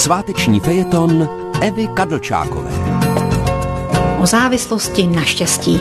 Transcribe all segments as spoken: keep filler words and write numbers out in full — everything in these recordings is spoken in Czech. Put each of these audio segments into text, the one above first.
Sváteční fejeton Evy Kadlčákové. O závislosti na štěstí.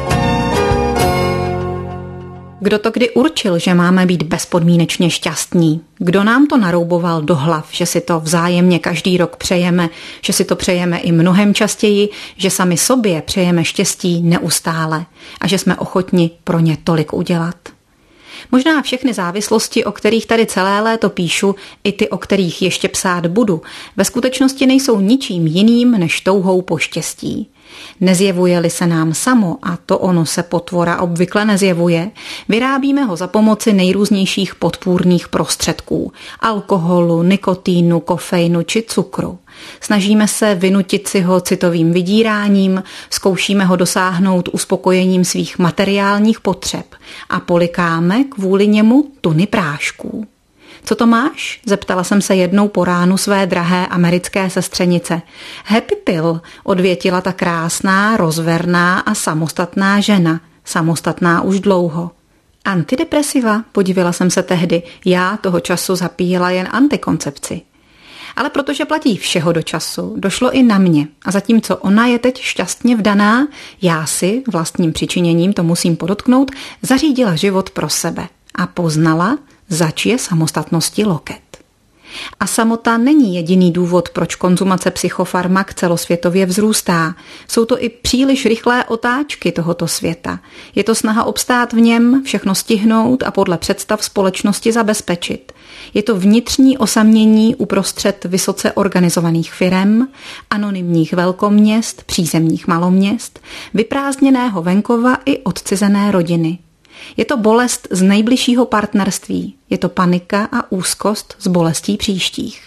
Kdo to kdy určil, že máme být bezpodmínečně šťastní? Kdo nám to narouboval do hlav, že si to vzájemně každý rok přejeme, že si to přejeme i mnohem častěji, že sami sobě přejeme štěstí neustále a že jsme ochotni pro ně tolik udělat? Možná všechny závislosti, o kterých tady celé léto píšu, i ty, o kterých ještě psát budu, ve skutečnosti nejsou ničím jiným než touhou po štěstí. Nezjevuje-li se nám samo, a to ono se potvora obvykle nezjevuje, vyrábíme ho za pomoci nejrůznějších podpůrných prostředků, alkoholu, nikotínu, kofeinu či cukru. Snažíme se vynutit si ho citovým vydíráním, zkoušíme ho dosáhnout uspokojením svých materiálních potřeb a polikáme kvůli němu tuny prášků. Co to máš? Zeptala jsem se jednou po ránu své drahé americké sestřenice. Happy pill, odvětila ta krásná, rozverná a samostatná žena. Samostatná už dlouho. Antidepresiva, podivila jsem se tehdy. Já toho času zapíjela jen antikoncepci. Ale protože platí všeho do času, došlo i na mě. A zatímco ona je teď šťastně vdaná, já si, vlastním přičiněním, to musím podotknout, zařídila život pro sebe. A poznala, zač je samostatnosti loket. A samota není jediný důvod, proč konzumace psychofarmak celosvětově vzrůstá. Jsou to i příliš rychlé otáčky tohoto světa. Je to snaha obstát v něm, všechno stihnout a podle představ společnosti zabezpečit. Je to vnitřní osamění uprostřed vysoce organizovaných firem, anonymních velkoměst, přízemních maloměst, vyprázdněného venkova i odcizené rodiny. Je to bolest z nejbližšího partnerství, je to panika a úzkost z bolestí příštích.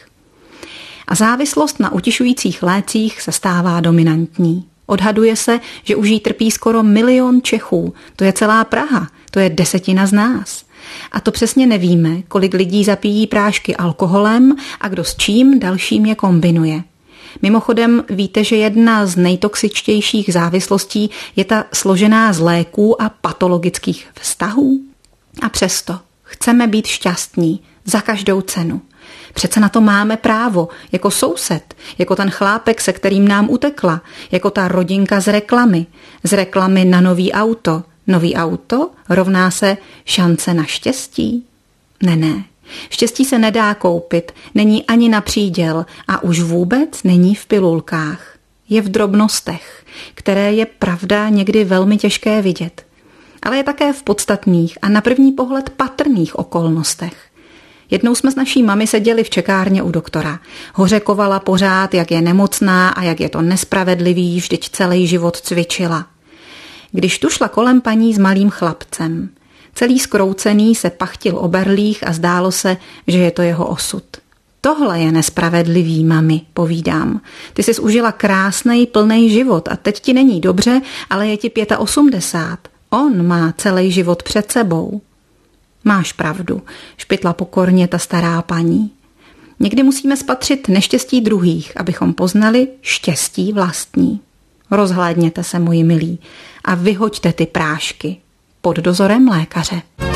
A závislost na utišujících lécích se stává dominantní. Odhaduje se, že už jí trpí skoro milion Čechů, to je celá Praha, to je desetina z nás. A to přesně nevíme, kolik lidí zapíjí prášky alkoholem a kdo s čím dalším je kombinuje. Mimochodem víte, že jedna z nejtoxičtějších závislostí je ta složená z léků a patologických vztahů? A přesto chceme být šťastní za každou cenu. Přece na to máme právo, jako soused, jako ten chlápek, se kterým nám utekla, jako ta rodinka z reklamy, z reklamy na nový auto. Nový auto rovná se šance na štěstí? Ne, ne. Štěstí se nedá koupit, není ani na příděl a už vůbec není v pilulkách. Je v drobnostech, které je pravda někdy velmi těžké vidět. Ale je také v podstatných a na první pohled patrných okolnostech. Jednou jsme s naší mami seděli v čekárně u doktora. Hořekovala pořád, jak je nemocná a jak je to nespravedlivý, vždyť celý život cvičila. Když tu šla kolem paní s malým chlapcem. Celý skroucený se pachtil o berlích a zdálo se, že je to jeho osud. Tohle je nespravedlivý, mami, povídám. Ty jsi užila krásnej, plnej život a teď ti není dobře, ale je ti osmdesát pět. On má celý život před sebou. Máš pravdu, špitla pokorně ta stará paní. Někdy musíme spatřit neštěstí druhých, abychom poznali štěstí vlastní. Rozhlédněte se, moji milí, a vyhoďte ty prášky pod dozorem lékaře.